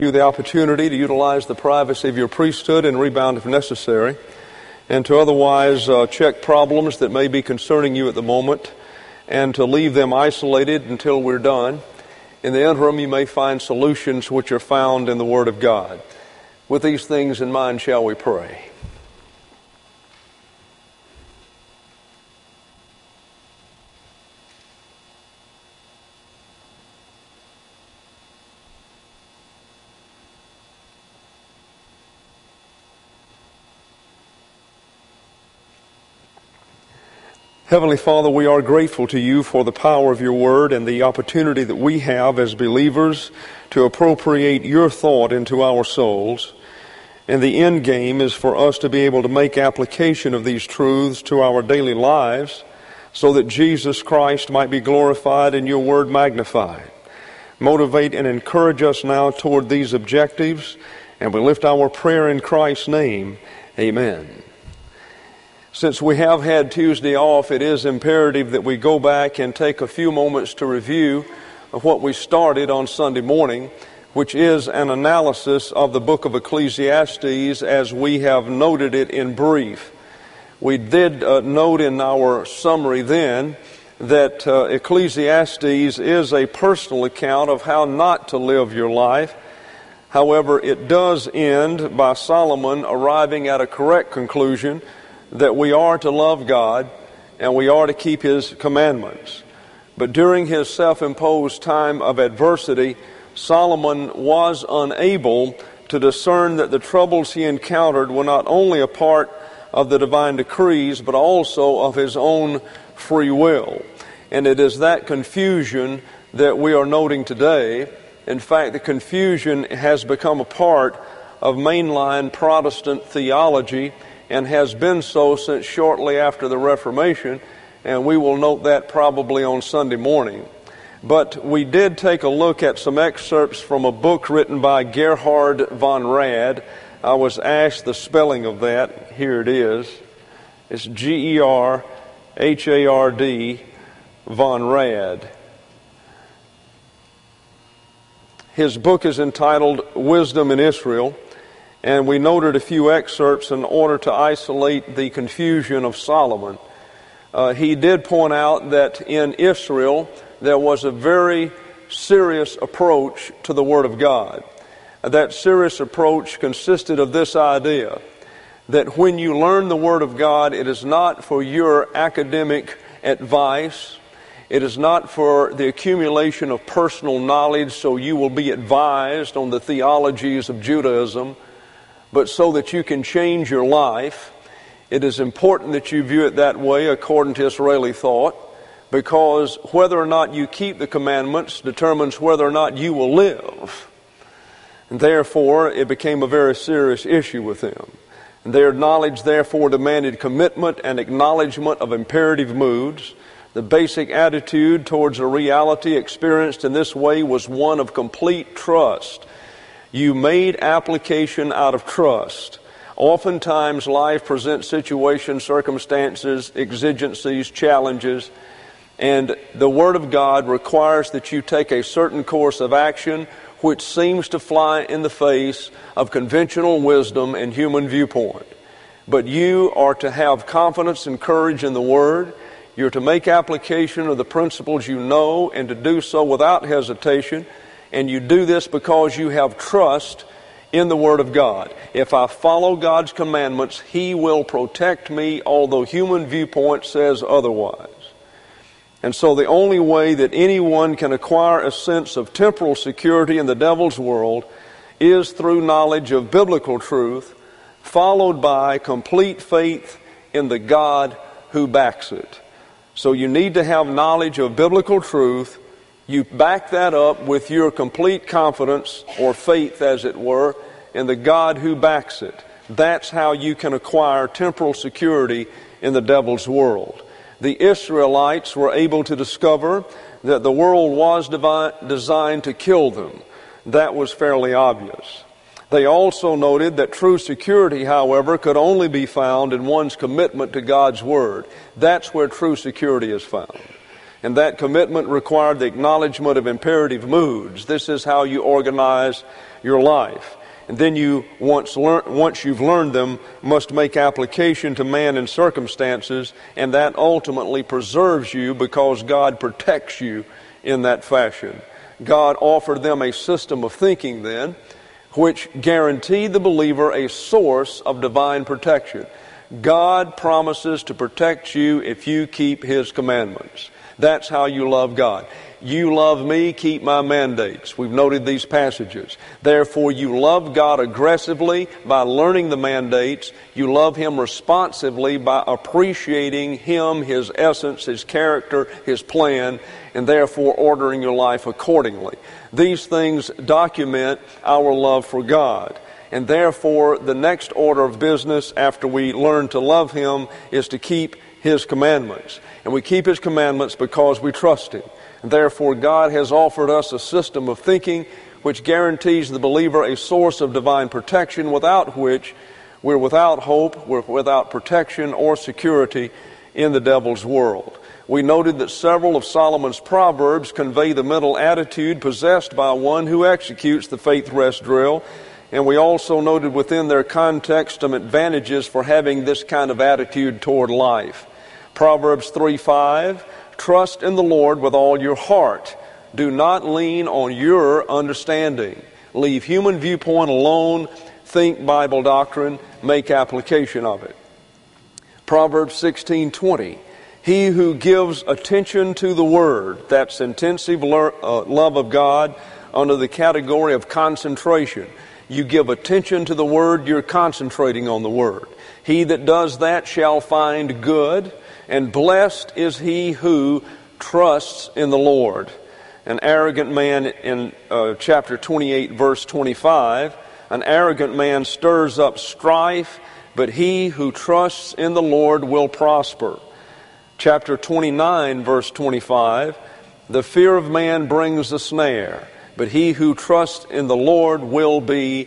you the opportunity to utilize the privacy of your priesthood and rebound if necessary, and to otherwise check problems that may be concerning you at the moment, and to leave them isolated until we're done. In the interim, you may find solutions which are found in the Word of God. With these things in mind, shall we pray? Heavenly Father, we are grateful to you for the power of your word and the opportunity that we have as believers to appropriate your thought into our souls. And the end game is for us to be able to make application of these truths to our daily lives so that Jesus Christ might be glorified and your word magnified. Motivate and encourage us now toward these objectives, and we lift our prayer in Christ's name. Amen. Since we have had Tuesday off, it is imperative that we go back and take a few moments to review what we started on Sunday morning, which is an analysis of the book of Ecclesiastes as we have noted it in brief. We did note in our summary then that Ecclesiastes is a personal account of how not to live your life. However, it does end by Solomon arriving at a correct conclusion that we are to love God and we are to keep His commandments. But during his self-imposed time of adversity, Solomon was unable to discern that the troubles he encountered were not only a part of the divine decrees, but also of his own free will. And it is that confusion that we are noting today. In fact, the confusion has become a part of mainline Protestant theology and has been so since shortly after the Reformation, and we will note that probably on Sunday morning. But we did take a look at some excerpts from a book written by Gerhard von Rad. I was asked the spelling of that. Here it is. It's Gerhard von Rad. His book is entitled Wisdom in Israel, and we noted a few excerpts in order to isolate the confusion of Solomon. He did point out that in Israel there was a very serious approach to the Word of God. That serious approach consisted of this idea, that when you learn the Word of God, it is not for your academic advice, it is not for the accumulation of personal knowledge so you will be advised on the theologies of Judaism, but so that you can change your life. It is important that you view it that way according to Israeli thought, because whether or not you keep the commandments determines whether or not you will live. And therefore, it became a very serious issue with them. And their knowledge therefore demanded commitment and acknowledgement of imperative moods. The basic attitude towards a reality experienced in this way was one of complete trust. You made application out of trust. Oftentimes, life presents situations, circumstances, exigencies, challenges, and the Word of God requires that you take a certain course of action which seems to fly in the face of conventional wisdom and human viewpoint. But you are to have confidence and courage in the Word. You're to make application of the principles you know and to do so without hesitation. And you do this because you have trust in the Word of God. If I follow God's commandments, He will protect me, although human viewpoint says otherwise. And so the only way that anyone can acquire a sense of temporal security in the devil's world is through knowledge of biblical truth, followed by complete faith in the God who backs it. So you need to have knowledge of biblical truth. You back that up with your complete confidence, or faith as it were, in the God who backs it. That's how you can acquire temporal security in the devil's world. The Israelites were able to discover that the world was designed to kill them. That was fairly obvious. They also noted that true security, however, could only be found in one's commitment to God's Word. That's where true security is found. And that commitment required the acknowledgement of imperative moods. This is how you organize your life. And then you, once you've learned them, must make application to man and circumstances, and that ultimately preserves you because God protects you in that fashion. God offered them a system of thinking then, which guaranteed the believer a source of divine protection. God promises to protect you if you keep His commandments. That's how you love God. You love me, keep my mandates. We've noted these passages. Therefore, you love God aggressively by learning the mandates. You love Him responsively by appreciating Him, His essence, His character, His plan, and therefore ordering your life accordingly. These things document our love for God. And therefore, the next order of business after we learn to love Him is to keep His commandments. And we keep His commandments because we trust Him. And therefore, God has offered us a system of thinking which guarantees the believer a source of divine protection, without which we're without hope, we're without protection or security in the devil's world. We noted that several of Solomon's proverbs convey the mental attitude possessed by one who executes the faith rest drill. And we also noted within their context some advantages for having this kind of attitude toward life. Proverbs 3:5, trust in the Lord with all your heart. Do not lean on your understanding. Leave human viewpoint alone. Think Bible doctrine. Make application of it. Proverbs 16:20, he who gives attention to the Word, that's intensive love of God under the category of concentration. You give attention to the Word, you're concentrating on the Word. He that does that shall find good, and blessed is he who trusts in the Lord. An arrogant man in chapter 28, verse 25, an arrogant man stirs up strife, but he who trusts in the Lord will prosper. Chapter 29, verse 25, the fear of man brings a snare, but he who trusts in the Lord will be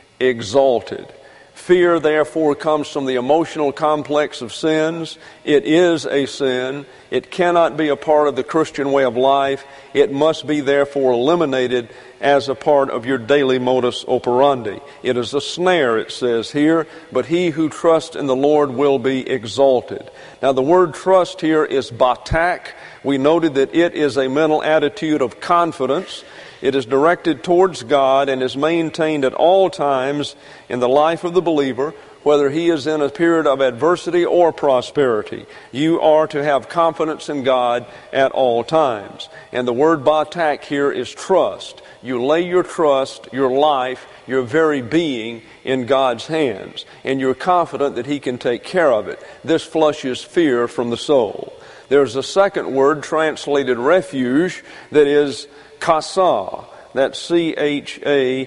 exalted. Fear, therefore, comes from the emotional complex of sins. It is a sin. It cannot be a part of the Christian way of life. It must be, therefore, eliminated as a part of your daily modus operandi. It is a snare, it says here, but he who trusts in the Lord will be exalted. Now, the word trust here is batak. We noted that it is a mental attitude of confidence. It is directed towards God and is maintained at all times in the life of the believer, whether he is in a period of adversity or prosperity. You are to have confidence in God at all times. And the word batak here is trust. You lay your trust, your life, your very being in God's hands, and you're confident that He can take care of it. This flushes fear from the soul. There's a second word translated refuge that is Chasa, that's C-H-A-S-A.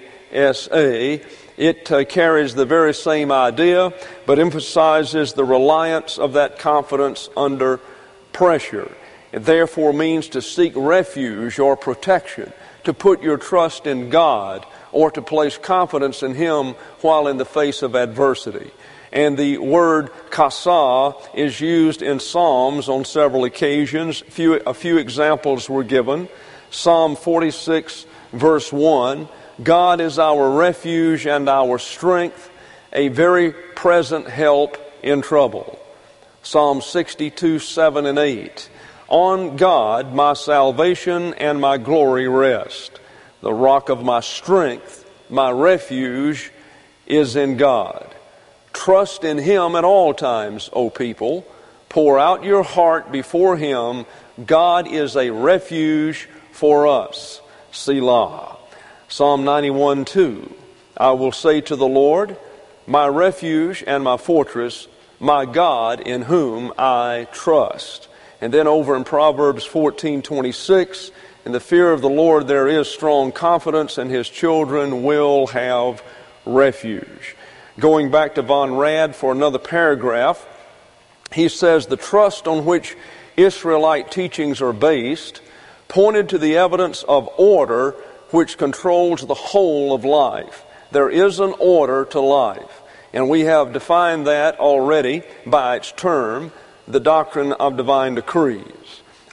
It carries the very same idea, but emphasizes the reliance of that confidence under pressure. It therefore means to seek refuge or protection, to put your trust in God, or to place confidence in Him while in the face of adversity. And the word Chasa is used in Psalms on several occasions. A few examples were given. Psalm 46, verse 1, God is our refuge and our strength, a very present help in trouble. Psalm 62, 7 and 8, on God my salvation and my glory rest. The rock of my strength, my refuge, is in God. Trust in Him at all times, O people. Pour out your heart before Him. God is a refuge for us. Selah. Psalm 91, 2. I will say to the Lord, my refuge and my fortress, my God in whom I trust. And then over in Proverbs 14:26, in the fear of the Lord there is strong confidence, and His children will have refuge. Going back to Von Rad for another paragraph, he says the trust on which Israelite teachings are based pointed to the evidence of order which controls the whole of life. There is an order to life, and we have defined that already by its term, the doctrine of divine decrees.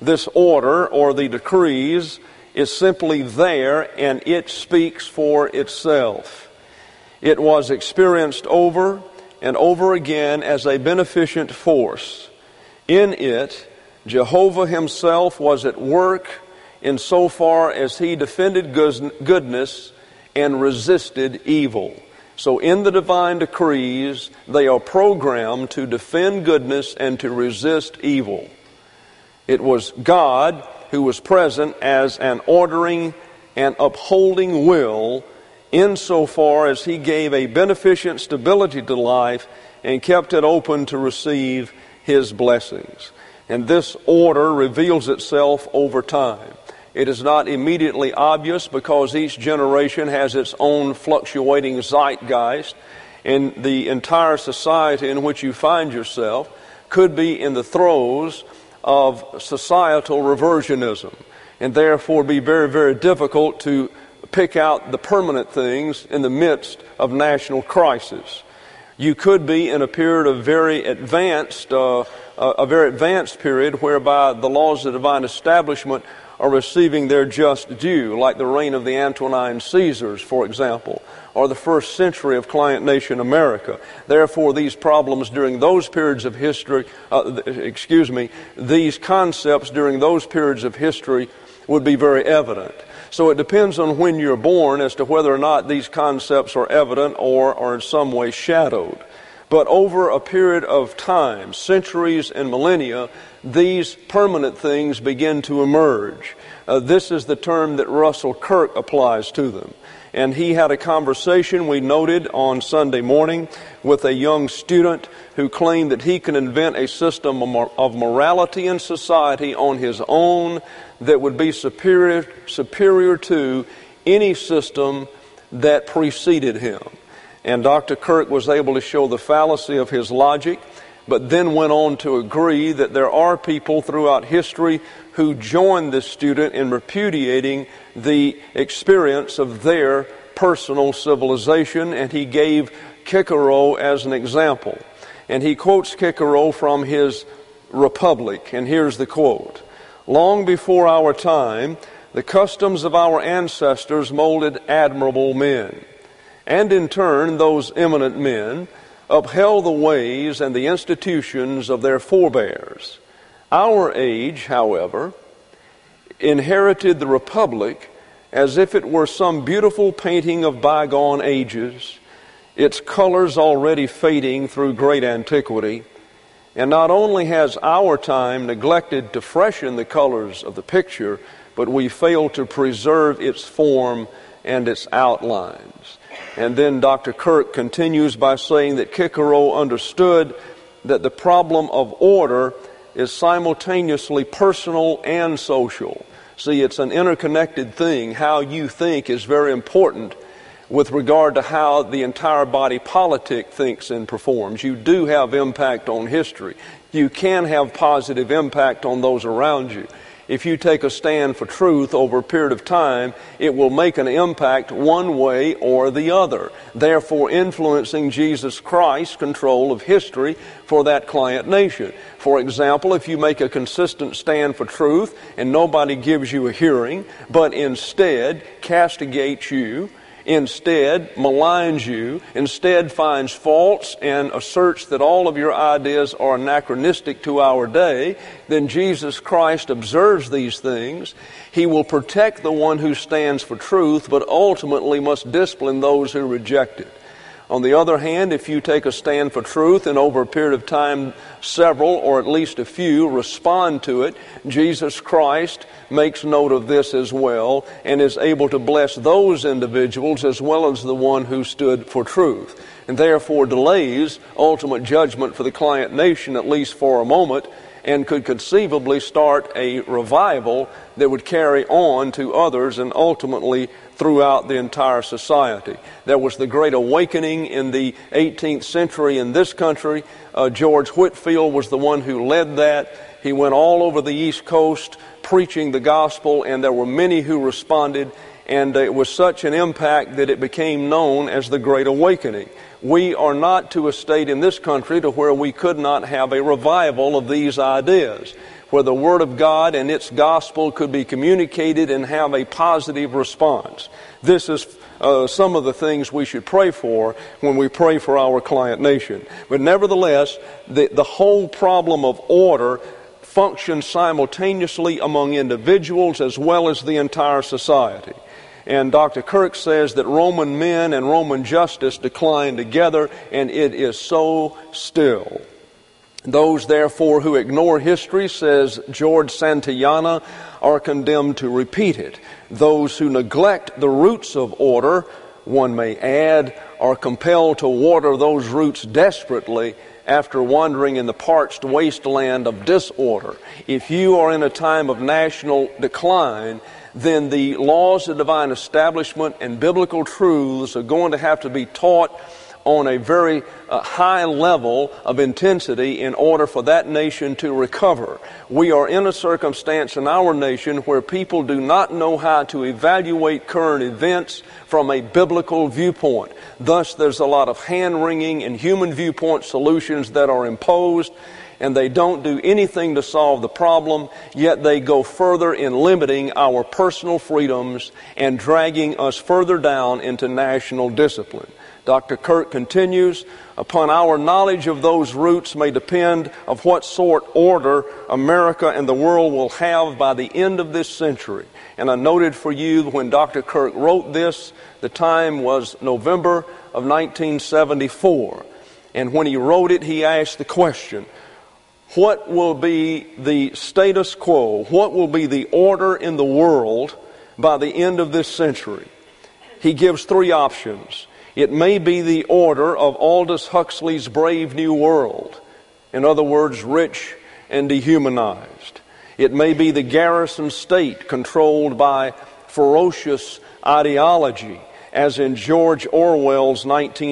This order, or the decrees, is simply there, and it speaks for itself. It was experienced over and over again as a beneficent force. In it, Jehovah himself was at work insofar as he defended goodness and resisted evil. So in the divine decrees, they are programmed to defend goodness and to resist evil. It was God who was present as an ordering and upholding will insofar as he gave a beneficent stability to life and kept it open to receive his blessings. And this order reveals itself over time. It is not immediately obvious because each generation has its own fluctuating zeitgeist, and the entire society in which you find yourself could be in the throes of societal reversionism, and therefore be very, very difficult to pick out the permanent things in the midst of national crisis. You could be in a period of a very advanced period whereby the laws of the divine establishment are receiving their just due, like the reign of the Antonine Caesars, for example, or the first century of client nation America. Therefore, these problems during those periods of history, these concepts during those periods of history would be very evident. So it depends on when you're born as to whether or not these concepts are evident or are in some way shadowed. But over a period of time, centuries and millennia, these permanent things begin to emerge. This is the term that Russell Kirk applies to them. And he had a conversation, we noted on Sunday morning, with a young student who claimed that he can invent a system of morality in society on his own that would be superior to any system that preceded him. And Dr. Kirk was able to show the fallacy of his logic, but then went on to agree that there are people throughout history who joined this student in repudiating the experience of their personal civilization, and he gave Cicero as an example. And he quotes Cicero from his Republic, and here's the quote: "Long before our time, the customs of our ancestors molded admirable men. And in turn, those eminent men upheld the ways and the institutions of their forebears. Our age, however, inherited the Republic as if it were some beautiful painting of bygone ages, its colors already fading through great antiquity. And not only has our time neglected to freshen the colors of the picture, but we fail to preserve its form and its outlines." And then Dr. Kirk continues by saying that Cicero understood that the problem of order is simultaneously personal and social. See, it's an interconnected thing. How you think is very important with regard to how the entire body politic thinks and performs. You do have impact on history. You can have positive impact on those around you. If you take a stand for truth over a period of time, it will make an impact one way or the other, therefore influencing Jesus Christ's control of history for that client nation. For example, if you make a consistent stand for truth and nobody gives you a hearing, but instead castigates you, instead maligns you, instead finds faults and asserts that all of your ideas are anachronistic to our day, then Jesus Christ observes these things. He will protect the one who stands for truth, but ultimately must discipline those who reject it. On the other hand, if you take a stand for truth and over a period of time several or at least a few respond to it, Jesus Christ makes note of this as well and is able to bless those individuals as well as the one who stood for truth, and therefore delays ultimate judgment for the client nation at least for a moment, and could conceivably start a revival that would carry on to others and ultimately throughout the entire society. There was the Great Awakening in the 18th century in this country. George Whitefield was the one who led that. He went all over the East Coast preaching the gospel, and there were many who responded, and it was such an impact that it became known as the Great Awakening. We are not to a state in this country to where we could not have a revival of these ideas, where the Word of God and its gospel could be communicated and have a positive response. This is some of the things we should pray for when we pray for our client nation. But nevertheless, the whole problem of order functions simultaneously among individuals as well as the entire society. And Dr. Kirk says that Roman men and Roman justice decline together, and it is so still. Those, therefore, who ignore history, says George Santayana, are condemned to repeat it. Those who neglect the roots of order, one may add, are compelled to water those roots desperately after wandering in the parched wasteland of disorder. If you are in a time of national decline, then the laws of divine establishment and biblical truths are going to have to be taught on a very high level of intensity in order for that nation to recover. We are in a circumstance in our nation where people do not know how to evaluate current events from a biblical viewpoint. Thus, there's a lot of hand-wringing and human viewpoint solutions that are imposed, and they don't do anything to solve the problem, yet they go further in limiting our personal freedoms and dragging us further down into national discipline. Dr. Kirk continues, upon our knowledge of those roots may depend of what sort order America and the world will have by the end of this century. And I noted for you when Dr. Kirk wrote this, the time was November of 1974. And when he wrote it, he asked the question, what will be the status quo? What will be the order in the world by the end of this century? He gives three options. It may be the order of Aldous Huxley's Brave New World. In other words, rich and dehumanized. It may be the garrison state controlled by ferocious ideology, as in George Orwell's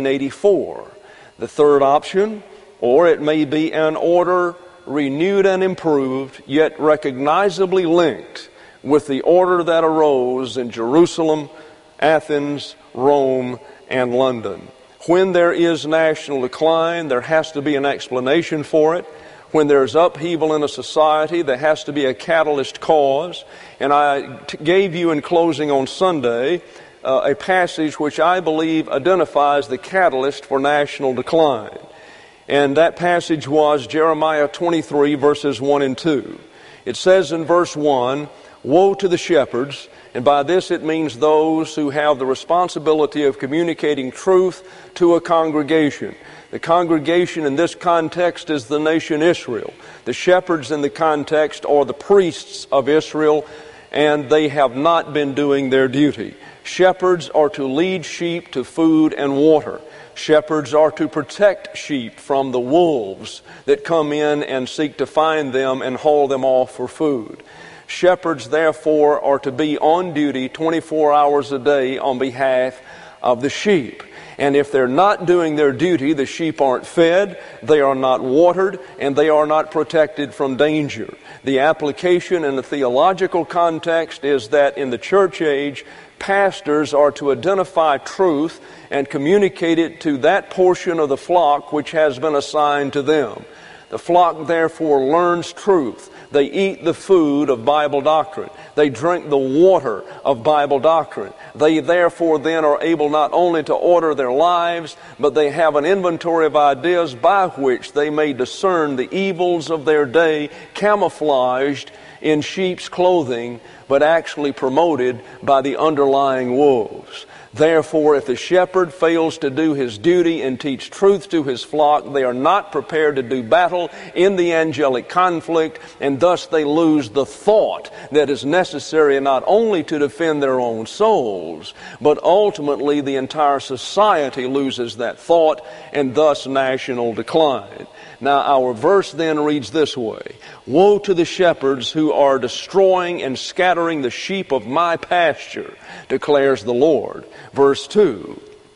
1984. The third option, or it may be an order renewed and improved, yet recognizably linked with the order that arose in Jerusalem, Athens, Rome, and London. When there is national decline, there has to be an explanation for it. When there's upheaval in a society, there has to be a catalyst cause. And I gave you in closing on Sunday a passage which I believe identifies the catalyst for national decline. And that passage was Jeremiah 23, verses 1 and 2. It says in verse 1, "Woe to the shepherds," and by this it means those who have the responsibility of communicating truth to a congregation. The congregation in this context is the nation Israel. The shepherds in the context are the priests of Israel, and they have not been doing their duty. Shepherds are to lead sheep to food and water. Shepherds are to protect sheep from the wolves that come in and seek to find them and haul them off for food. Shepherds, therefore, are to be on duty 24 hours a day on behalf of the sheep. And if they're not doing their duty, the sheep aren't fed, they are not watered, and they are not protected from danger. The application in the theological context is that in the church age, pastors are to identify truth and communicate it to that portion of the flock which has been assigned to them. The flock therefore learns truth. They eat the food of Bible doctrine. They drink the water of Bible doctrine. They therefore then are able not only to order their lives, but they have an inventory of ideas by which they may discern the evils of their day camouflaged in sheep's clothing, but actually promoted by the underlying wolves. Therefore, if the shepherd fails to do his duty and teach truth to his flock, they are not prepared to do battle in the angelic conflict, and thus they lose the thought that is necessary not only to defend their own souls, but ultimately the entire society loses that thought, and thus national decline. Now, our verse then reads this way: "Woe to the shepherds who are destroying and scattering the sheep of my pasture, declares the Lord." Verse 2,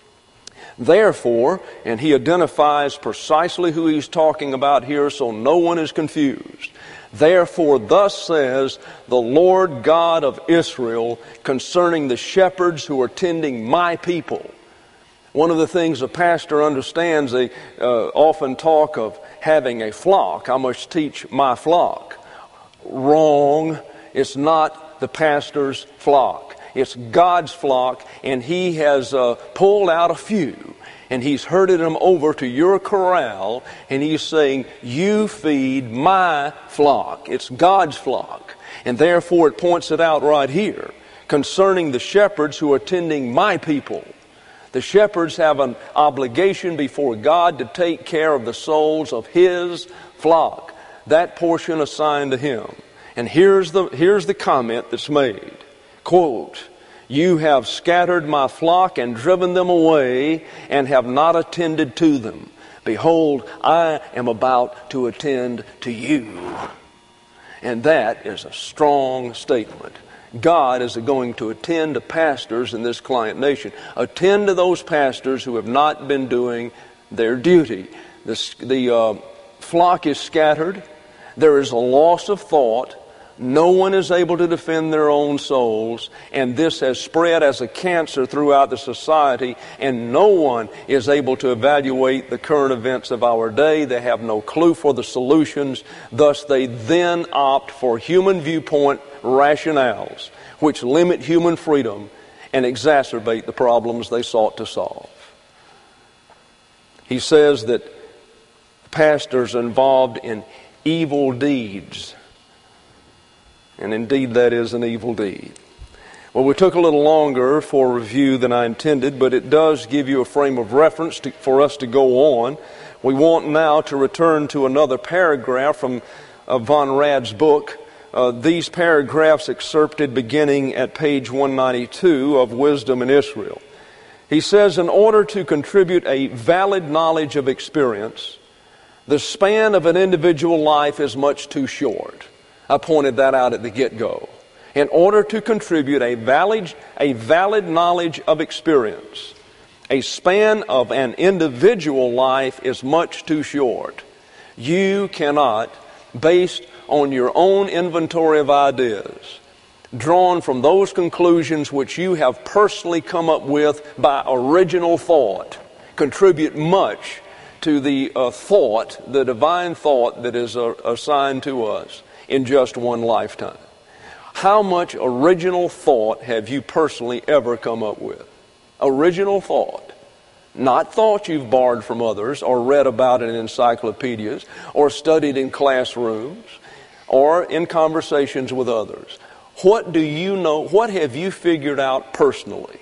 "Therefore," and he identifies precisely who he's talking about here so no one is confused. Therefore, thus says the Lord God of Israel concerning the shepherds who are tending my people. One of the things a pastor understands, they often talk of having a flock. I must teach my flock. Wrong. It's not the pastor's flock. It's God's flock, and He has pulled out a few, and He's herded them over to your corral, and He's saying, you feed my flock. It's God's flock. And therefore it points it out right here, concerning the shepherds who are tending my people. The shepherds have an obligation before God to take care of the souls of His flock, that portion assigned to Him. And here's the comment that's made. Quote, you have scattered my flock and driven them away and have not attended to them. Behold, I am about to attend to you. And that is a strong statement. God is going to attend to pastors in this client nation. Attend to those pastors who have not been doing their duty. The flock is scattered. There is a loss of thought. No one is able to defend their own souls, and this has spread as a cancer throughout the society, and no one is able to evaluate the current events of our day. They have no clue for the solutions. Thus, they then opt for human viewpoint rationales, which limit human freedom and exacerbate the problems they sought to solve. He says that pastors are involved in evil deeds. And indeed, that is an evil deed. Well, we took a little longer for review than I intended, but it does give you a frame of reference for us to go on. We want now to return to another paragraph from Von Rad's book. These paragraphs excerpted beginning at page 192 of Wisdom in Israel. He says, in order to contribute a valid knowledge of experience, the span of an individual life is much too short. I pointed that out at the get-go. In order to contribute a valid knowledge of experience, a span of an individual life is much too short. You cannot, based on your own inventory of ideas, drawn from those conclusions which you have personally come up with by original thought, contribute much to the thought, the divine thought that is assigned to us in just one lifetime. How much original thought have you personally ever come up with? Original thought. Not thought you've borrowed from others or read about in encyclopedias or studied in classrooms or in conversations with others. What do you know? What have you figured out personally?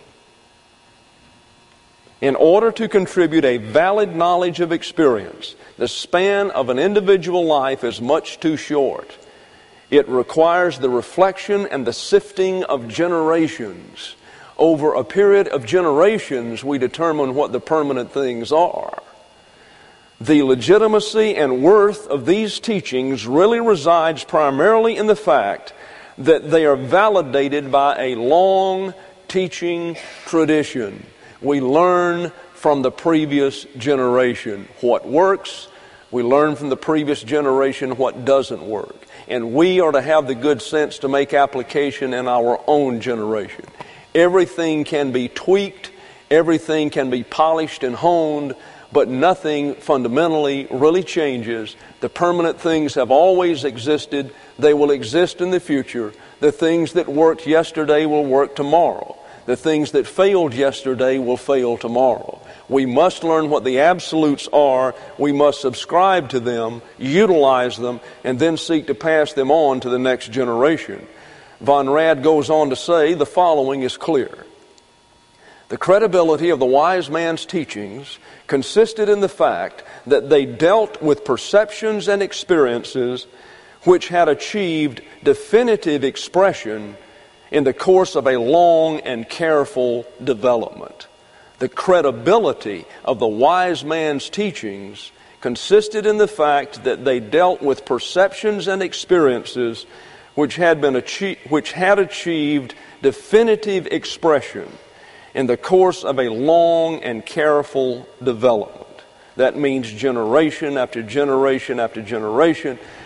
In order to contribute a valid knowledge of experience, the span of an individual life is much too short. It requires the reflection and the sifting of generations. Over a period of generations, we determine what the permanent things are. The legitimacy and worth of these teachings really resides primarily in the fact that they are validated by a long teaching tradition. We learn from the previous generation what works. We learn from the previous generation what doesn't work. And we are to have the good sense to make application in our own generation. Everything can be tweaked, everything can be polished and honed, but nothing fundamentally really changes. The permanent things have always existed. They will exist in the future. The things that worked yesterday will work tomorrow. The things that failed yesterday will fail tomorrow. We must learn what the absolutes are. We must subscribe to them, utilize them, and then seek to pass them on to the next generation. Von Rad goes on to say the following is clear. The credibility of the wise man's teachings consisted in the fact that they dealt with perceptions and experiences which had achieved definitive expression in the course of a long and careful development. The credibility of the wise man's teachings consisted in the fact that they dealt with perceptions and experiences which had achieved definitive expression in the course of a long and careful development. That means generation after generation after generation.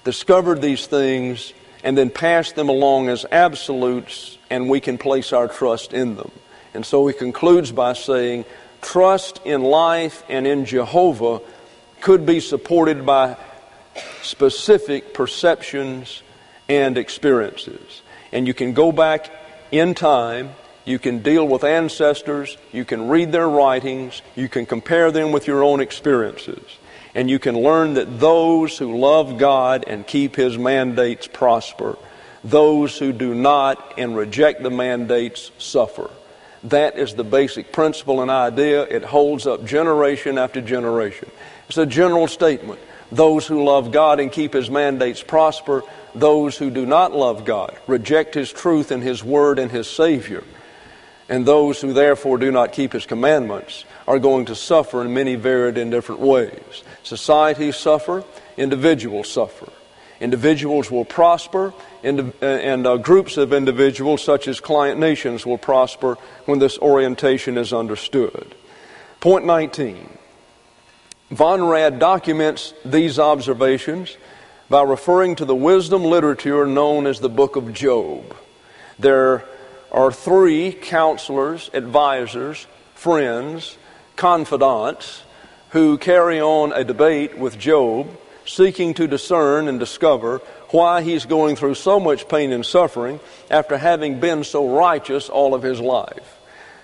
discovered these things, and then passed them along as absolutes, and we can place our trust in them. And so he concludes by saying, trust in life and in Jehovah could be supported by specific perceptions and experiences. And you can go back in time, you can deal with ancestors, you can read their writings, you can compare them with your own experiences. And you can learn that those who love God and keep His mandates prosper. Those who do not and reject the mandates suffer. That is the basic principle and idea. It holds up generation after generation. It's a general statement. Those who love God and keep His mandates prosper. Those who do not love God, reject His truth and His word and His Savior. And those who therefore do not keep His commandments are going to suffer in many varied and different ways. Societies suffer, individuals suffer. Individuals will prosper, and groups of individuals, such as client nations, will prosper when this orientation is understood. Point 19. Von Rad documents these observations by referring to the wisdom literature known as the Book of Job. There are 3 counselors, advisors, friends, confidants who carry on a debate with Job, seeking to discern and discover why he's going through so much pain and suffering after having been so righteous all of his life.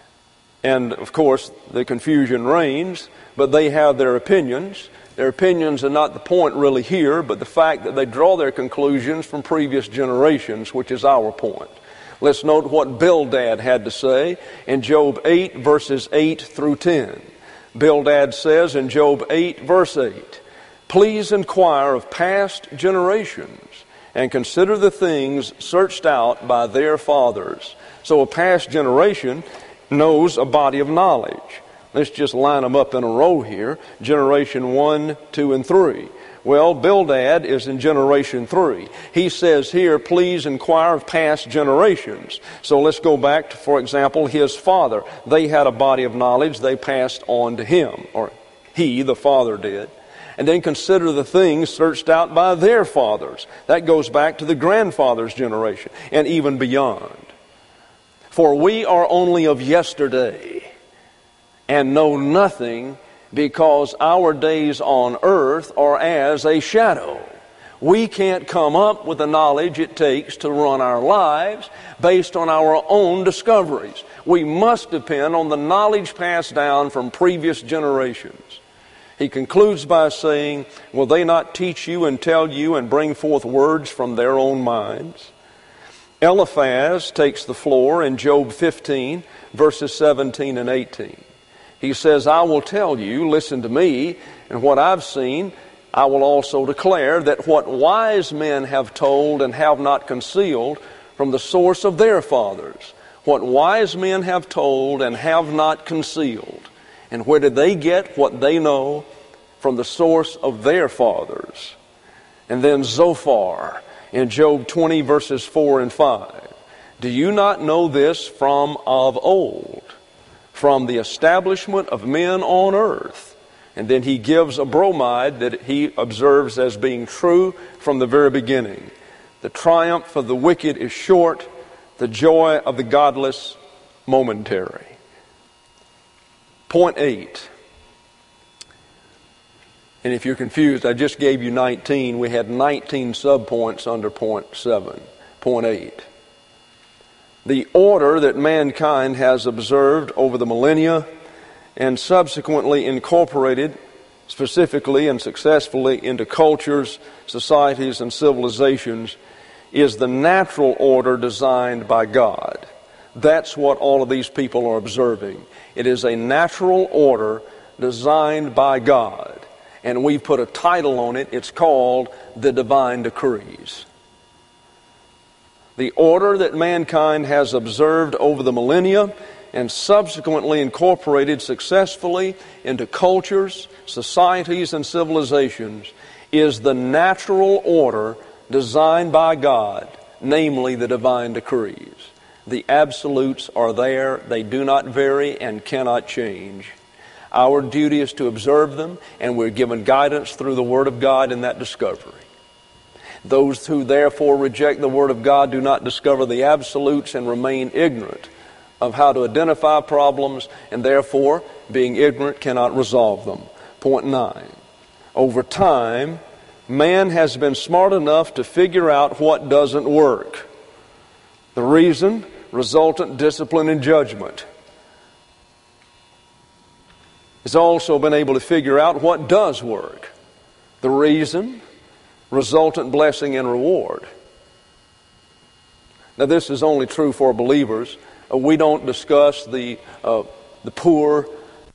And, of course, the confusion reigns, but they have their opinions. Their opinions are not the point really here, but the fact that they draw their conclusions from previous generations, which is our point. Let's note what Bildad had to say in Job 8, verses 8 through 10. Bildad says in Job 8, verse 8, "Please inquire of past generations and consider the things searched out by their fathers." So a past generation knows a body of knowledge. Let's just line them up in a row here. Generation 1, 2, and 3. Well, Bildad is in generation 3. He says here, please inquire of past generations. So let's go back to, for example, his father. They had a body of knowledge they passed on to him, or he, the father, did. And then consider the things searched out by their fathers. That goes back to the grandfather's generation and even beyond. For we are only of yesterday and know nothing, because our days on earth are as a shadow. We can't come up with the knowledge it takes to run our lives based on our own discoveries. We must depend on the knowledge passed down from previous generations. He concludes by saying, will they not teach you and tell you and bring forth words from their own minds? Eliphaz takes the floor in Job 15, verses 17 and 18. He says, I will tell you, listen to me, and what I've seen, I will also declare that what wise men have told and have not concealed from the source of their fathers. What wise men have told and have not concealed. And where did they get what they know? From the source of their fathers. And then Zophar in Job 20, verses 4 and 5. Do you not know this from of old? From the establishment of men on earth. And then he gives a bromide that he observes as being true from the very beginning. The triumph of the wicked is short, the joy of the godless momentary. Point 8. And if you're confused, I just gave you 19. We had 19 subpoints under point 7. Point 8. The order that mankind has observed over the millennia and subsequently incorporated specifically and successfully into cultures, societies, and civilizations is the natural order designed by God. That's what all of these people are observing. It is a natural order designed by God. And we've put a title on it. It's called the Divine Decrees. The order that mankind has observed over the millennia and subsequently incorporated successfully into cultures, societies, and civilizations is the natural order designed by God, namely the divine decrees. The absolutes are there. They do not vary and cannot change. Our duty is to observe them, and we're given guidance through the Word of God in that discovery. Those who therefore reject the Word of God do not discover the absolutes and remain ignorant of how to identify problems, and therefore, being ignorant, cannot resolve them. Point 9. Over time, man has been smart enough to figure out what doesn't work. The reason, resultant discipline and judgment. Has also been able to figure out what does work. The reason, resultant blessing and reward. Now this is only true for believers. We don't discuss the poor,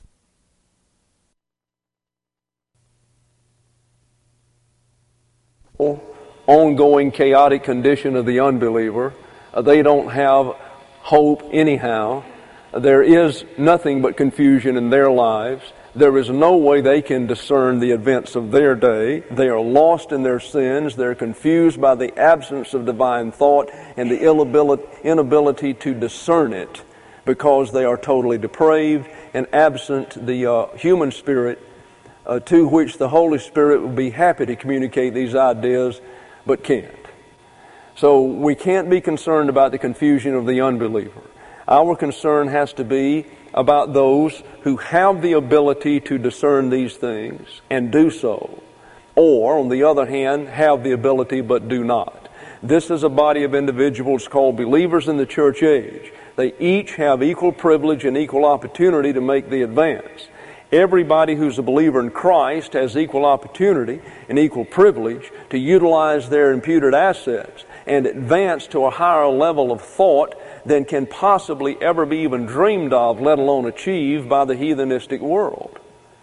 ongoing chaotic condition of the unbeliever. They don't have hope anyhow. There is nothing but confusion in their lives. There is no way they can discern the events of their day. They are lost in their sins. They're confused by the absence of divine thought and the inability to discern it because they are totally depraved and absent the human spirit to which the Holy Spirit would be happy to communicate these ideas but can't. So we can't be concerned about the confusion of the unbeliever. Our concern has to be about those who have the ability to discern these things and do so, or, on the other hand, have the ability but do not. This is a body of individuals called believers in the church age. They each have equal privilege and equal opportunity to make the advance. Everybody who's a believer in Christ has equal opportunity and equal privilege to utilize their imputed assets and advance to a higher level of thought than can possibly ever be even dreamed of, let alone achieved by the heathenistic world.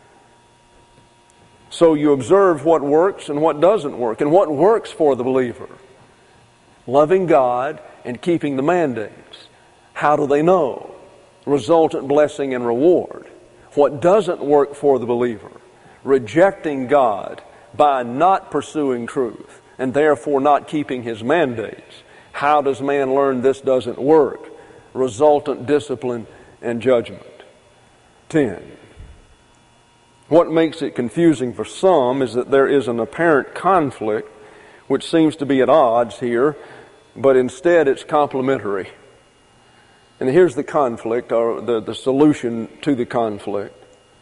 So you observe what works and what doesn't work. And what works for the believer? Loving God and keeping the mandates. How do they know? Resultant blessing and reward. What doesn't work for the believer? Rejecting God by not pursuing truth and therefore not keeping His mandates. How does man learn this doesn't work? Resultant discipline and judgment. 10. What makes it confusing for some is that there is an apparent conflict which seems to be at odds here, but instead it's complementary. And here's the conflict, or the solution to the conflict.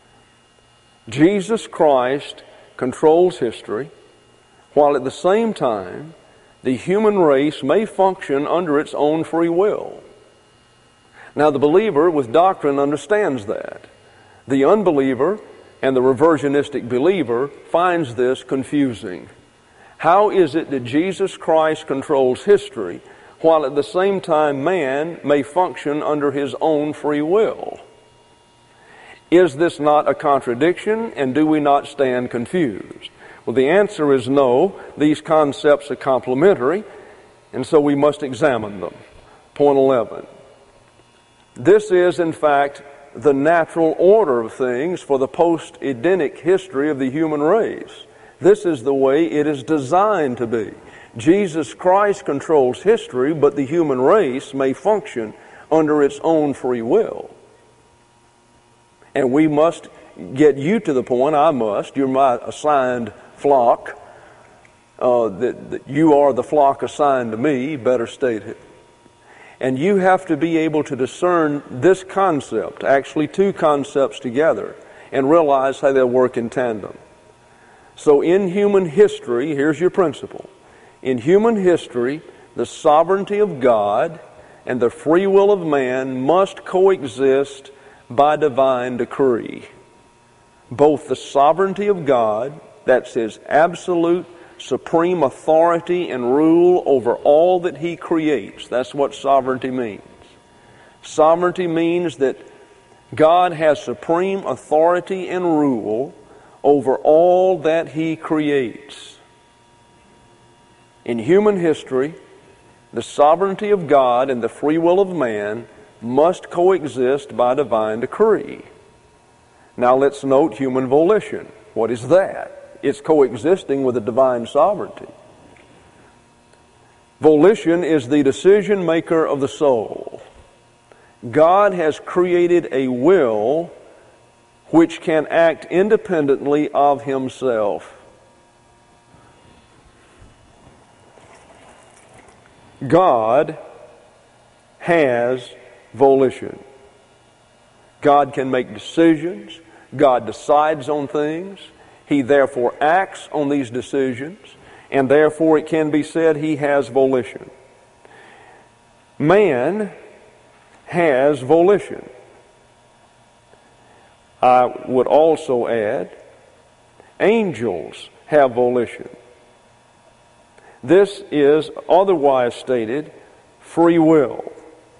Jesus Christ controls history, while at the same time the human race may function under its own free will. Now the believer with doctrine understands that. The unbeliever and the reversionistic believer finds this confusing. How is it that Jesus Christ controls history, while at the same time man may function under his own free will? Is this not a contradiction, and do we not stand confused? Well, the answer is no. These concepts are complementary, and so we must examine them. Point 11. This is, in fact, the natural order of things for the post-Edenic history of the human race. This is the way it is designed to be. Jesus Christ controls history, but the human race may function under its own free will. And we must get you to the point, I must, you're my assigned flock, that you are the flock assigned to me, better stated. And you have to be able to discern this concept, actually two concepts together, and realize how they work in tandem. So in human history, here's your principle. In human history, the sovereignty of God and the free will of man must coexist by divine decree. Both the sovereignty of God, that's His absolute supreme authority and rule over all that He creates. That's what sovereignty means. Sovereignty means that God has supreme authority and rule over all that He creates. In human history, the sovereignty of God and the free will of man must coexist by divine decree. Now let's note human volition. What is that? It's coexisting with the divine sovereignty. Volition is the decision maker of the soul. God has created a will which can act independently of Himself. God has volition. God can make decisions. God decides on things. He therefore acts on these decisions, and therefore it can be said He has volition. Man has volition. I would also add, angels have volition. This is otherwise stated free will.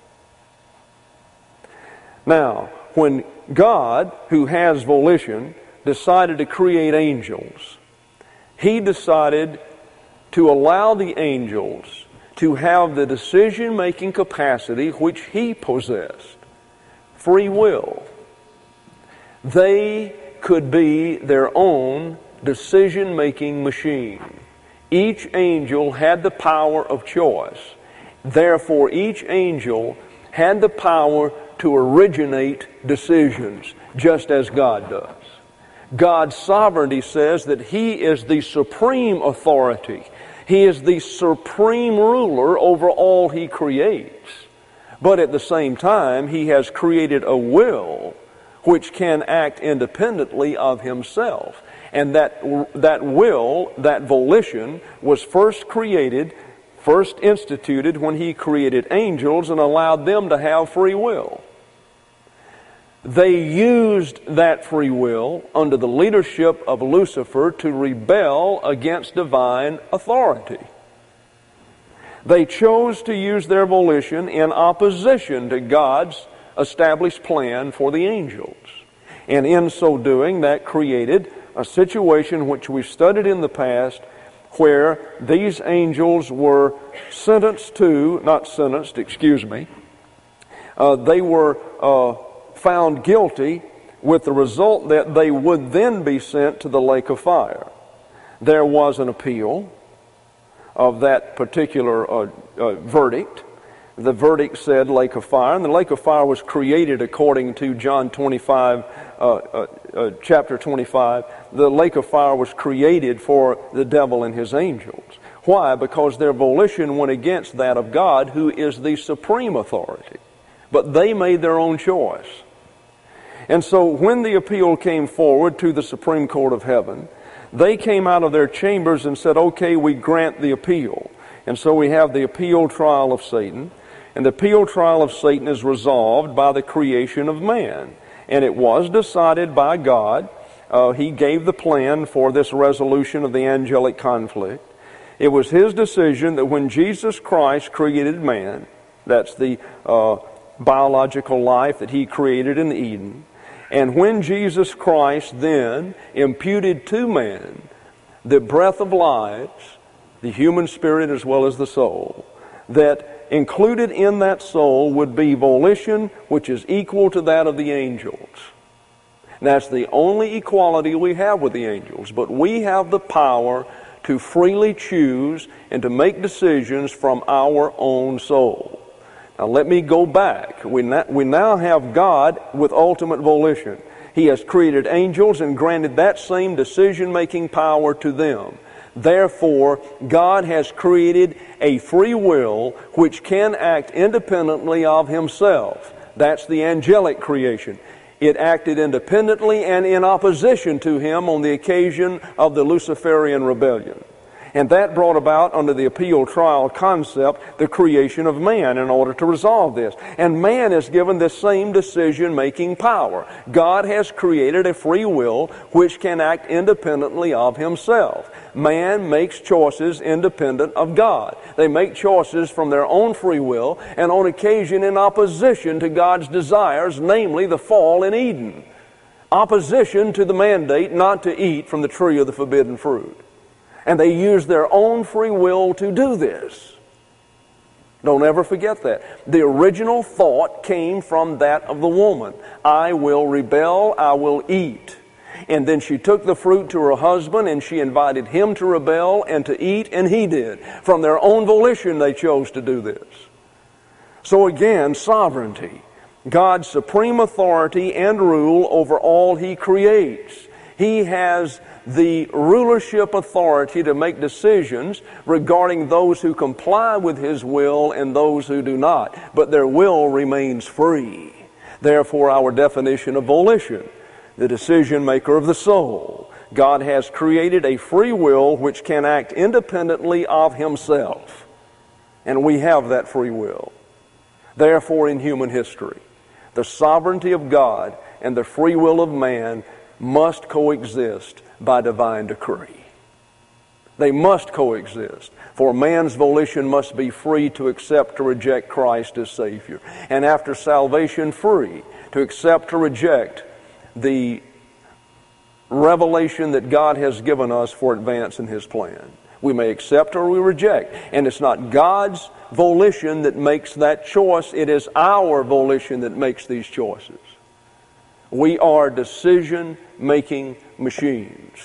Now, when God, who has volition, decided to create angels, He decided to allow the angels to have the decision-making capacity which He possessed, free will. They could be their own decision-making machine. Each angel had the power of choice. Therefore, each angel had the power to originate decisions, just as God does. God's sovereignty says that He is the supreme authority. He is the supreme ruler over all He creates. But at the same time, He has created a will which can act independently of Himself. And that will, that volition, was first instituted when He created angels and allowed them to have free will. They used that free will under the leadership of Lucifer to rebel against divine authority. They chose to use their volition in opposition to God's established plan for the angels. And in so doing, that created a situation which we studied in the past where these angels were they were found guilty, with the result that they would then be sent to the lake of fire. There was an appeal of that particular verdict. The verdict said lake of fire, and the lake of fire was created according to John 25, chapter 25. The lake of fire was created for the devil and his angels. Why? Because their volition went against that of God, who is the supreme authority. But they made their own choice. And so when the appeal came forward to the Supreme Court of Heaven, they came out of their chambers and said, okay, we grant the appeal. And so we have the appeal trial of Satan. And the appeal trial of Satan is resolved by the creation of man. And it was decided by God. He gave the plan for this resolution of the angelic conflict. It was His decision that when Jesus Christ created man, that's the biological life that He created in Eden, and when Jesus Christ then imputed to man the breath of life, the human spirit as well as the soul, that included in that soul would be volition which is equal to that of the angels. And that's the only equality we have with the angels. But we have the power to freely choose and to make decisions from our own soul. Now let me go back. We now have God with ultimate volition. He has created angels and granted that same decision-making power to them. Therefore, God has created a free will which can act independently of Himself. That's the angelic creation. It acted independently and in opposition to Him on the occasion of the Luciferian rebellion. And that brought about, under the appeal trial concept, the creation of man in order to resolve this. And man is given this same decision-making power. God has created a free will which can act independently of Himself. Man makes choices independent of God. They make choices from their own free will and on occasion in opposition to God's desires, namely the fall in Eden. Opposition to the mandate not to eat from the tree of the forbidden fruit. And they use their own free will to do this. Don't ever forget that. The original thought came from that of the woman. I will rebel, I will eat. And then she took the fruit to her husband and she invited him to rebel and to eat, and he did. From their own volition they chose to do this. So again, sovereignty. God's supreme authority and rule over all He creates. He has the rulership authority to make decisions regarding those who comply with His will and those who do not. But their will remains free. Therefore, our definition of volition, the decision maker of the soul. God has created a free will which can act independently of Himself. And we have that free will. Therefore, in human history, the sovereignty of God and the free will of man must coexist by divine decree. They must coexist, for man's volition must be free to accept or reject Christ as Savior, and after salvation, free to accept or reject the revelation that God has given us for advance in His plan. We may accept or we reject, and it's not God's volition that makes that choice, it is our volition that makes these choices. We are decision-making machines.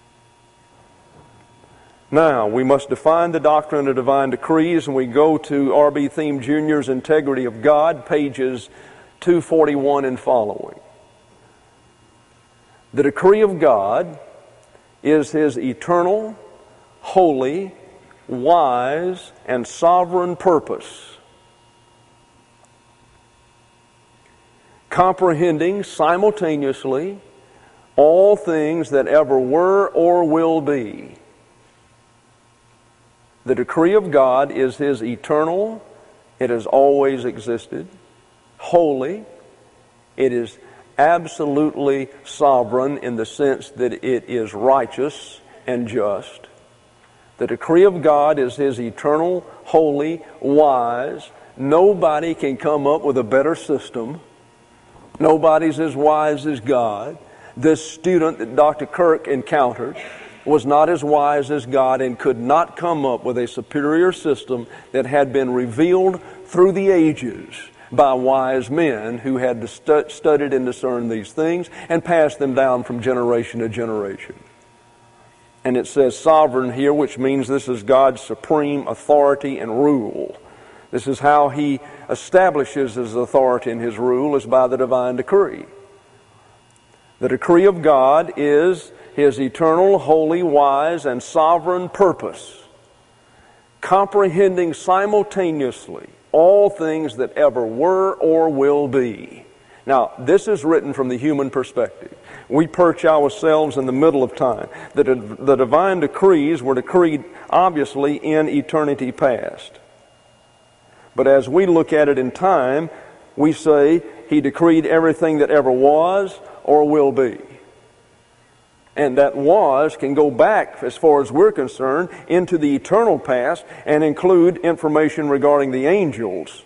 Now, we must define the doctrine of divine decrees, and we go to R.B. Thieme Jr.'s Integrity of God, pages 241 and following. The decree of God is His eternal, holy, wise, and sovereign purpose, comprehending simultaneously all things that ever were or will be. The decree of God is His eternal, it has always existed, holy, it is absolutely sovereign in the sense that it is righteous and just. The decree of God is His eternal, holy, wise. Nobody can come up with a better system. Nobody's as wise as God. This student that Dr. Kirk encountered was not as wise as God and could not come up with a superior system that had been revealed through the ages by wise men who had studied and discerned these things and passed them down from generation to generation. And it says sovereign here, which means this is God's supreme authority and rule. This is how He establishes His authority and His rule, is by the divine decree. The decree of God is His eternal, holy, wise, and sovereign purpose, comprehending simultaneously all things that ever were or will be. Now, this is written from the human perspective. We perch ourselves in the middle of time. The divine decrees were decreed, obviously, in eternity past. But as we look at it in time, we say He decreed everything that ever was or will be. And that was can go back, as far as we're concerned, into the eternal past and include information regarding the angels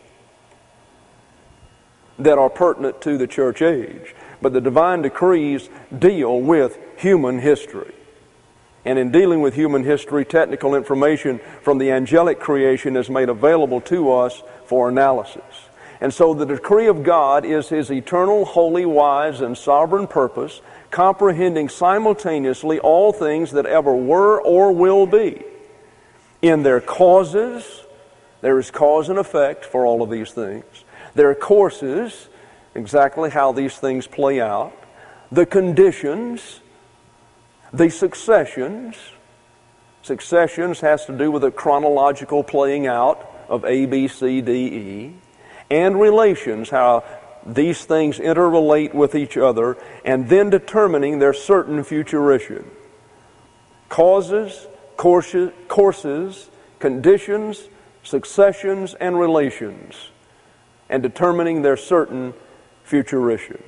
that are pertinent to the church age. But the divine decrees deal with human history. And in dealing with human history, technical information from the angelic creation is made available to us for analysis. And so the decree of God is His eternal, holy, wise, and sovereign purpose, comprehending simultaneously all things that ever were or will be. In their causes, there is cause and effect for all of these things. Their courses, exactly how these things play out. The conditions, the successions. Successions has to do with the chronological playing out of A, B, C, D, E. And relations, how these things interrelate with each other, and then determining their certain futuration. Causes, courses, conditions, successions, and relations, and determining their certain futuration.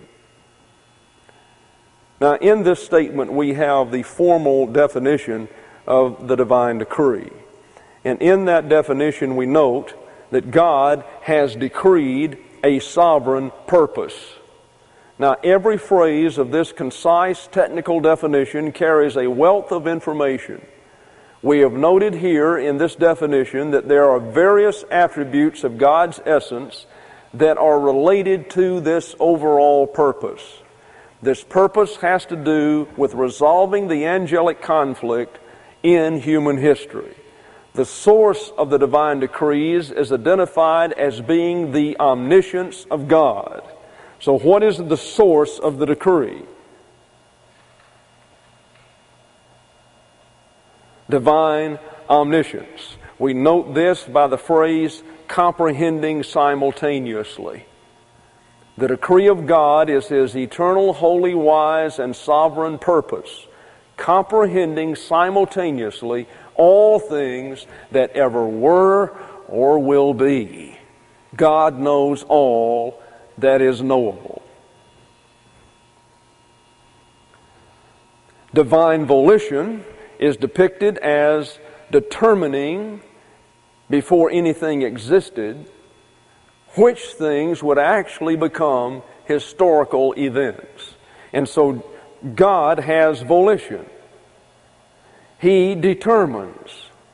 Now, in this statement, we have the formal definition of the divine decree. And in that definition, we note that God has decreed a sovereign purpose. Now, every phrase of this concise technical definition carries a wealth of information. We have noted here in this definition that there are various attributes of God's essence that are related to this overall purpose. This purpose has to do with resolving the angelic conflict in human history. The source of the divine decrees is identified as being the omniscience of God. So what is the source of the decree? divine omniscience. We note this by the phrase comprehending simultaneously. The decree of God is His eternal, holy, wise, and sovereign purpose, comprehending simultaneously all things that ever were or will be. God knows all that is knowable. Divine volition is depicted as determining before anything existed which things would actually become historical events. And so God has volition. He determines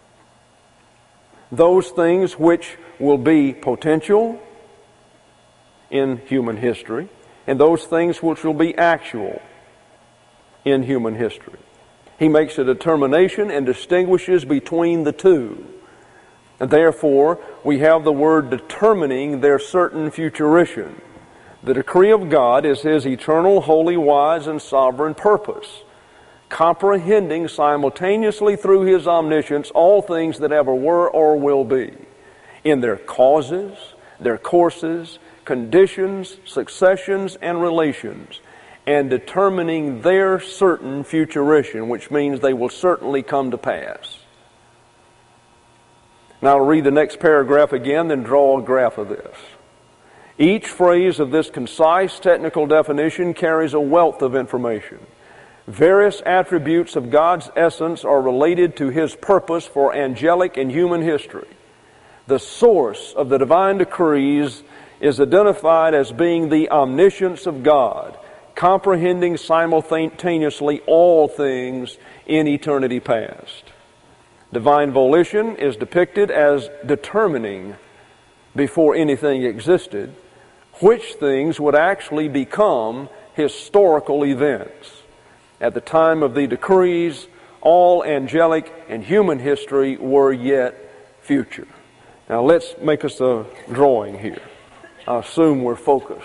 those things which will be potential in human history and those things which will be actual in human history. He makes a determination and distinguishes between the two. And therefore, we have the word determining their certain futurition. The decree of God is His eternal, holy, wise, and sovereign purpose, comprehending simultaneously through His omniscience all things that ever were or will be, in their causes, their courses, conditions, successions, and relations, and determining their certain futurition, which means they will certainly come to pass. Now I'll read the next paragraph again, then draw a graph of this. Each phrase of this concise technical definition carries a wealth of information. Various attributes of God's essence are related to His purpose for angelic and human history. The source of the divine decrees is identified as being the omniscience of God, comprehending simultaneously all things in eternity past. Divine volition is depicted as determining before anything existed which things would actually become historical events. At the time of the decrees, all angelic and human history were yet future. Now let's make us a drawing here. I assume we're focused.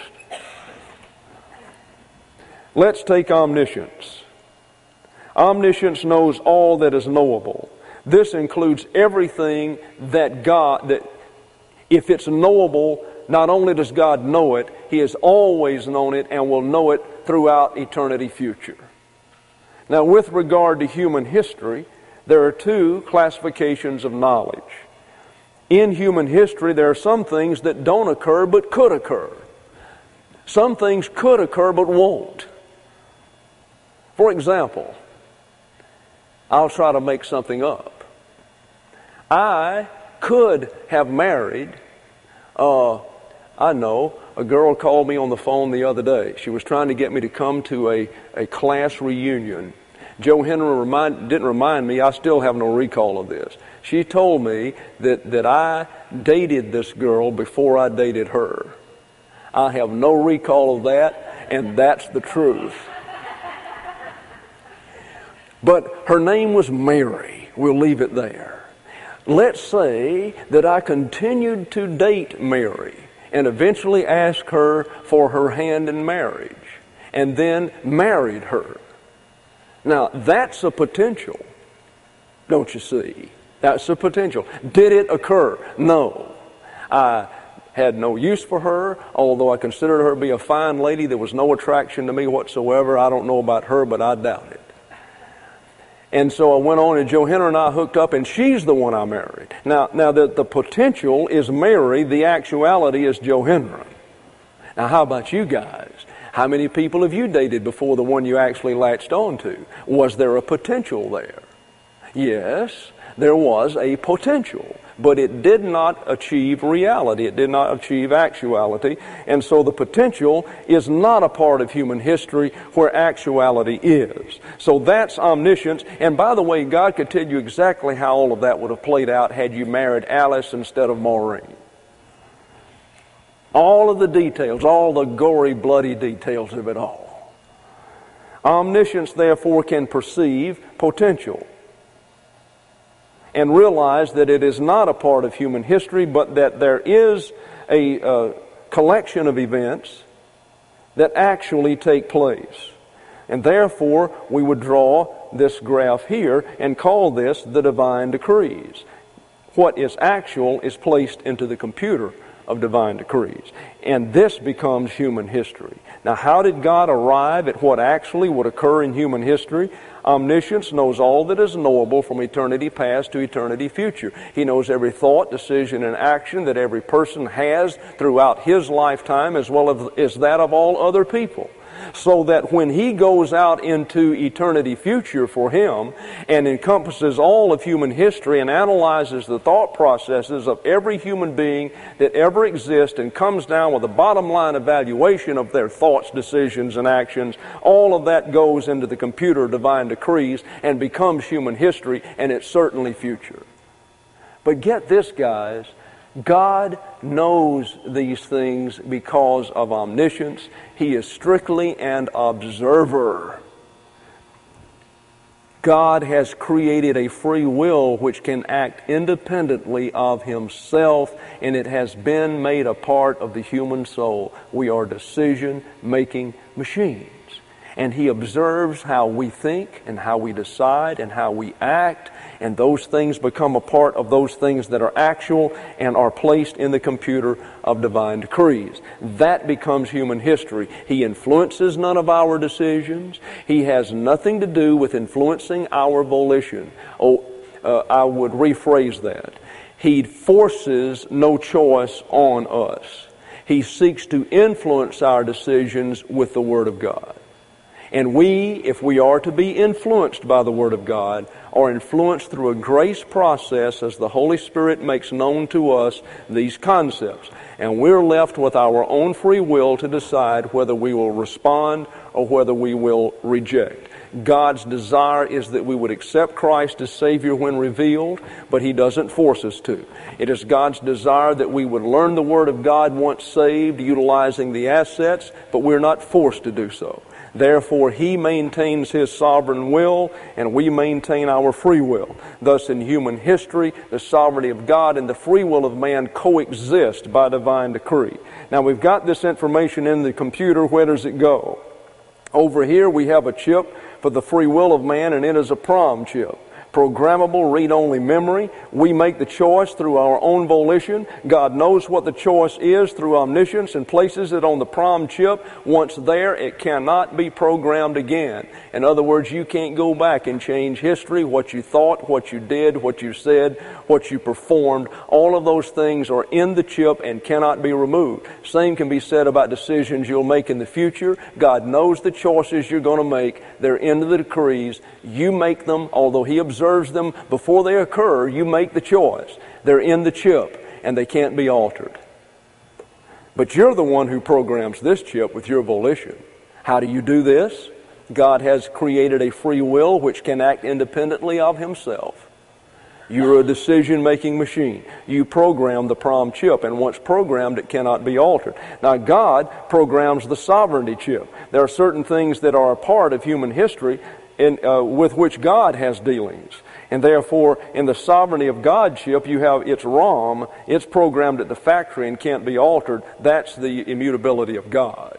Let's take omniscience. Omniscience knows all that is knowable. This includes everything that if it's knowable, not only does God know it, He has always known it and will know it throughout eternity future. Now, with regard to human history, there are two classifications of knowledge. In human history, there are some things that don't occur but could occur. Some things could occur but won't. For example, I'll try to make something up. I could have married, I know, a girl called me on the phone the other day. She was trying to get me to come to a class reunion. Joe Henry didn't remind me. I still have no recall of this. She told me that I dated this girl before I dated her. I have no recall of that, and that's the truth. But her name was Mary. We'll leave it there. Let's say that I continued to date Mary and eventually asked her for her hand in marriage and then married her. Now, that's a potential, don't you see? That's a potential. Did it occur? No. I had no use for her, although I considered her to be a fine lady. There was no attraction to me whatsoever. I don't know about her, but I doubt it. And so I went on, and Joe Henry and I hooked up, and she's the one I married. Now the potential is Mary. The actuality is Joe Henry. Now, how about you guys? How many people have you dated before the one you actually latched on to? Was there a potential there? Yes, there was a potential, but it did not achieve reality. It did not achieve actuality. And so the potential is not a part of human history where actuality is. So that's omniscience. And by the way, God could tell you exactly how all of that would have played out had you married Alice instead of Maureen. All of the details, all the gory, bloody details of it all. Omniscience, therefore, can perceive potential and realize that it is not a part of human history, but that there is a collection of events that actually take place. And therefore, we would draw this graph here and call this the divine decrees. What is actual is placed into the computer of divine decrees. And this becomes human history. Now, how did God arrive at what actually would occur in human history? Omniscience knows all that is knowable from eternity past to eternity future. He knows every thought, decision, and action that every person has throughout his lifetime, as well as that of all other people. So that when He goes out into eternity future for Him and encompasses all of human history and analyzes the thought processes of every human being that ever exists and comes down with a bottom line evaluation of their thoughts, decisions, and actions, all of that goes into the computer of divine decrees and becomes human history, and it's certainly future. But get this, guys. God knows these things because of omniscience. He is strictly an observer. God has created a free will which can act independently of Himself, and it has been made a part of the human soul. We are decision-making machines. And He observes how we think and how we decide and how we act, and those things become a part of those things that are actual and are placed in the computer of divine decrees. That becomes human history. He influences none of our decisions. He has nothing to do with influencing our volition. I would rephrase that. He forces no choice on us. He seeks to influence our decisions with the Word of God. And we, if we are to be influenced by the Word of God, are influenced through a grace process as the Holy Spirit makes known to us these concepts. And we're left with our own free will to decide whether we will respond or whether we will reject. God's desire is that we would accept Christ as Savior when revealed, but He doesn't force us to. It is God's desire that we would learn the Word of God once saved, utilizing the assets, but we're not forced to do so. Therefore, He maintains His sovereign will, and we maintain our free will. Thus, in human history, the sovereignty of God and the free will of man coexist by divine decree. Now, we've got this information in the computer. Where does it go? Over here, we have a chip for the free will of man, and it is a PROM chip. Programmable, read-only memory. We make the choice through our own volition. God knows what the choice is through omniscience and places it on the PROM chip. Once there, it cannot be programmed again. In other words, you can't go back and change history, what you thought, what you did, what you said, what you performed. All of those things are in the chip and cannot be removed. Same can be said about decisions you'll make in the future. God knows the choices you're going to make. They're in the decrees. You make them, although He observes them before they occur. You make the choice. They're in the chip and they can't be altered. But you're the one who programs this chip with your volition. How do you do this? God has created a free will which can act independently of Himself. You're a decision-making machine. You program the PROM chip, and once programmed, it cannot be altered. Now, God programs the sovereignty chip. There are certain things that are a part of human history with which God has dealings. And therefore, in the sovereignty of God chip, you have its ROM. It's programmed at the factory and can't be altered. That's the immutability of God.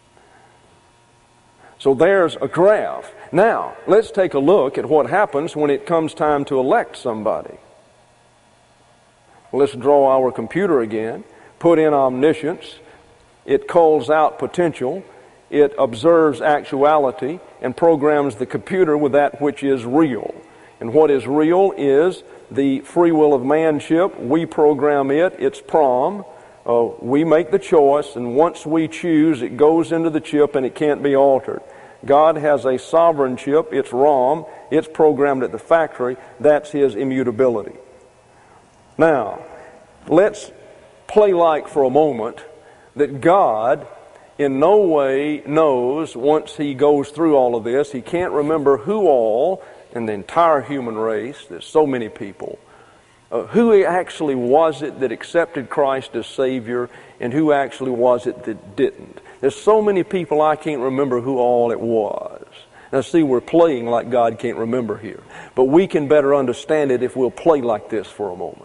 So there's a graph. Now, let's take a look at what happens when it comes time to elect somebody. Let's draw our computer again. Put in omniscience. It calls out potential. It observes actuality and programs the computer with that which is real. And what is real is the free will of man chip. We program it. It's PROM. We make the choice, and once we choose, it goes into the chip and it can't be altered. God has a sovereign chip. It's ROM. It's programmed at the factory. That's His immutability. Now, let's play like for a moment that God in no way knows, once He goes through all of this, He can't remember who all in the entire human race, there's so many people, who actually was it that accepted Christ as Savior and who actually was it that didn't. There's so many people I can't remember who all it was. Now see, we're playing like God can't remember here. But we can better understand it if we'll play like this for a moment.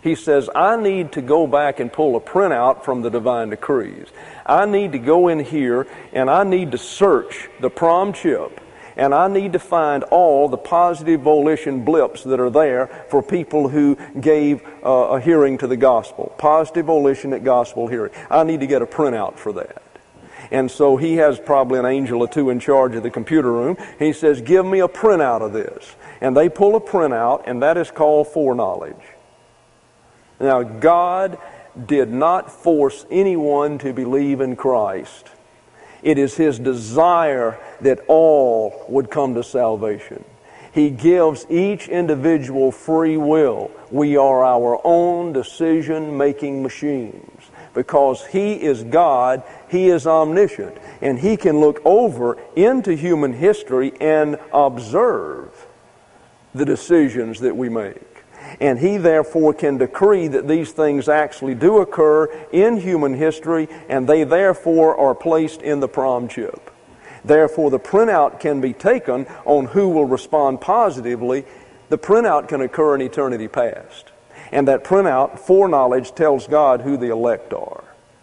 He says, I need to go back and pull a printout from the divine decrees. I need to go in here and I need to search the prom chip, and I need to find all the positive volition blips that are there for people who gave a hearing to the gospel. Positive volition at gospel hearing. I need to get a printout for that. And so he has probably an angel or two in charge of the computer room. He says, give me a printout of this. And they pull a printout, and that is called foreknowledge. Now, God did not force anyone to believe in Christ. It is His desire that all would come to salvation. He gives each individual free will. We are our own decision-making machines. Because He is God, He is omniscient, and He can look over into human history and observe the decisions that we make. And He therefore can decree that these things actually do occur in human history, and they therefore are placed in the prom chip. Therefore, the printout can be taken on who will respond positively. The printout can occur in eternity past. And that printout, foreknowledge, tells God who the elect are.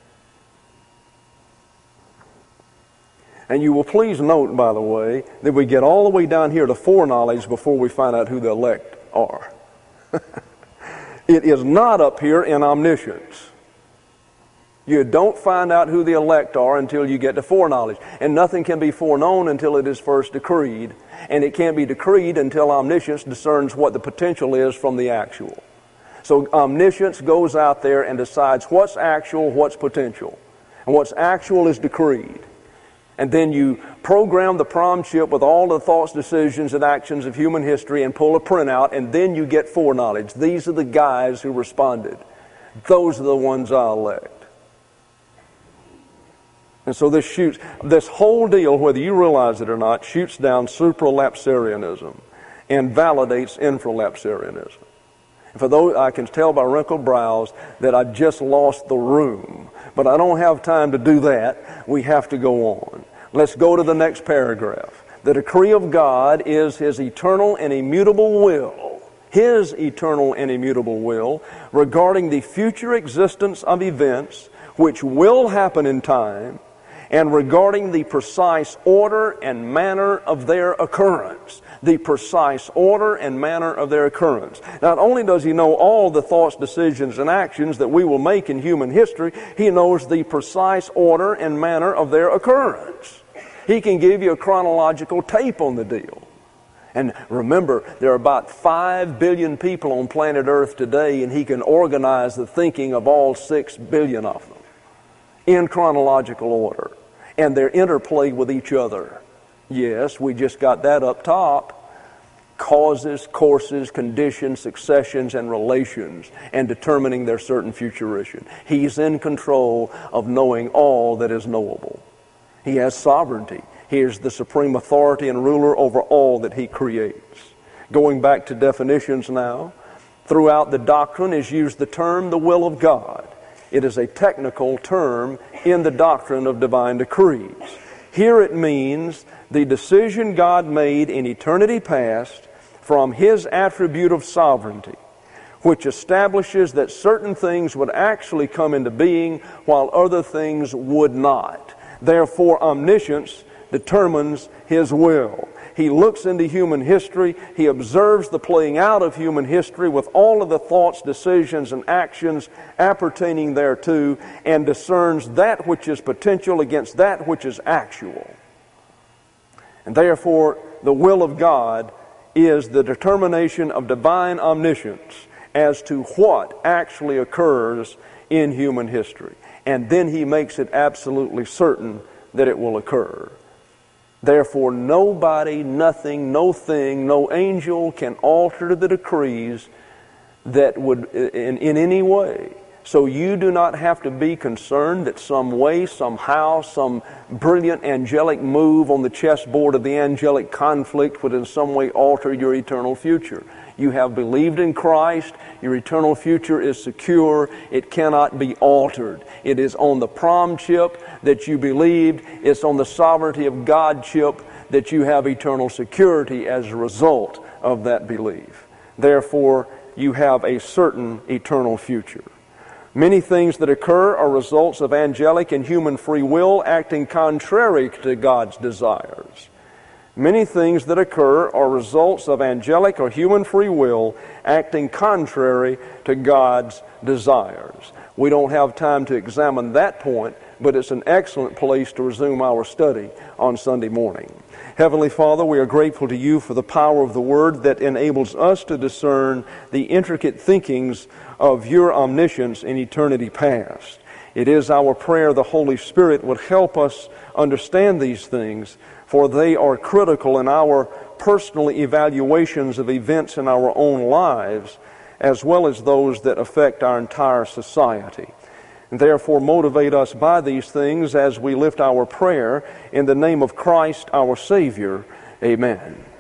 And you will please note, by the way, that we get all the way down here to foreknowledge before we find out who the elect are. It is not up here in omniscience. You don't find out who the elect are until you get to foreknowledge. And nothing can be foreknown until it is first decreed. And it can't be decreed until omniscience discerns what the potential is from the actual. So omniscience goes out there and decides what's actual, what's potential. And what's actual is decreed. And then you program the prom chip with all the thoughts, decisions, and actions of human history and pull a printout, and then you get foreknowledge. These are the guys who responded. Those are the ones I elect. And so this whole deal, whether you realize it or not, shoots down supralapsarianism and validates infralapsarianism. And for those, I can tell by wrinkled brows that I just lost the room. But I don't have time to do that. We have to go on. Let's go to the next paragraph. The decree of God is His eternal and immutable will. His eternal and immutable will regarding the future existence of events which will happen in time, and regarding the precise order and manner of their occurrence. The precise order and manner of their occurrence. Not only does He know all the thoughts, decisions, and actions that we will make in human history, He knows the precise order and manner of their occurrence. He can give you a chronological tape on the deal. And remember, there are about 5 billion people on planet Earth today, and He can organize the thinking of all 6 billion of them in chronological order, and their interplay with each other. Yes, we just got that up top. Causes, courses, conditions, successions, and relations, and determining their certain futuration. He's in control of knowing all that is knowable. He has sovereignty. He is the supreme authority and ruler over all that He creates. Going back to definitions now, throughout the doctrine is used the term the will of God. It is a technical term in the doctrine of divine decrees. Here it means the decision God made in eternity past from His attribute of sovereignty, which establishes that certain things would actually come into being while other things would not. Therefore, omniscience determines His will. He looks into human history. He observes the playing out of human history with all of the thoughts, decisions, and actions appertaining thereto, and discerns that which is potential against that which is actual. And therefore, the will of God is the determination of divine omniscience as to what actually occurs in human history. And then He makes it absolutely certain that it will occur. Therefore, nobody, nothing, no thing, no angel can alter the decrees that would in any way. So you do not have to be concerned that some way, somehow, some brilliant angelic move on the chessboard of the angelic conflict would in some way alter your eternal future. You have believed in Christ. Your eternal future is secure. It cannot be altered. It is on the prom chip that you believed. It's on the sovereignty of God chip that you have eternal security as a result of that belief. Therefore, you have a certain eternal future. Many things that occur are results of angelic and human free will acting contrary to God's desires. Many things that occur are results of angelic or human free will acting contrary to God's desires. We don't have time to examine that point, but it's an excellent place to resume our study on Sunday morning. Heavenly Father, we are grateful to you for the power of the Word that enables us to discern the intricate thinkings of your omniscience in eternity past. It is our prayer the Holy Spirit would help us understand these things, for they are critical in our personal evaluations of events in our own lives, as well as those that affect our entire society. And therefore, motivate us by these things as we lift our prayer in the name of Christ our Savior. Amen.